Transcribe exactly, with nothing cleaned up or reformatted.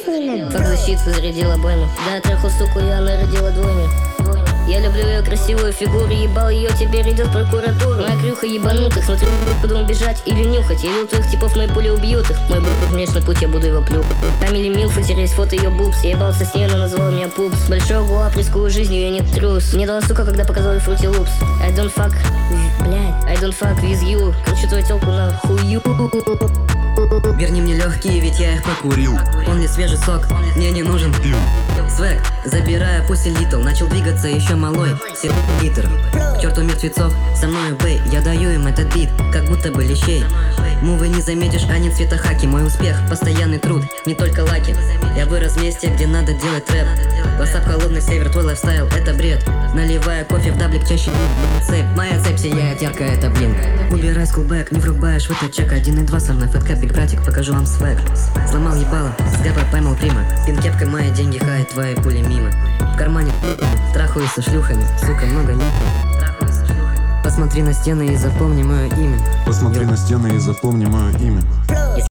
снимем. Как защиту зарядила бойну. Да, трахал суку, и она родила двойню. Я люблю ее красивую фигуру, ебал ее, теперь идет в прокуратуру. Моя крюха ебанутых, смотрю, буду бежать или нюхать. Я видел твоих типов, мои пули убьют их. Мой был внешний путь, я буду его плю. Камили Милфа, теряюсь фото ее бубс. Я ебался с ней, она назвала меня пупс. Большого гуап, рискую жизнью, я не трус. Мне дала сука, когда показала фрути лупс. I don't fuck, блядь, I don't fuck with you. Кручу твою телку на хую. Верни мне легкие, ведь я их покурил. Он не свежий сок, мне не нужен свек. Забирая пусть литл, начал двигаться еще малой. Сир литр, к черту мертвецов, со мной бэй. Я даю им этот бит, как будто бы лещей. Мувы не заметишь, а не цветохаки. Мой успех, постоянный труд, не только лаки. Я вырос в месте, где надо делать трэп. Васап, холодный север, твой лайфстайл, это бред. Наливая кофе в даблик, чаще цепь. Моя цепь сияет ярко, это блин. Убирай скулбэк, не врубаешь в этот чек. Один и два со мной, фэткапик, братик, покажу вам свэг. Сломал ебало, с габа поймал прима. Пинкепкой мои деньги хает, твои пули мимо. В кармане трахаюсь со шлюхами, сука, много не. Посмотри на стены и запомни мое имя. Посмотри на стены и запомни мое имя.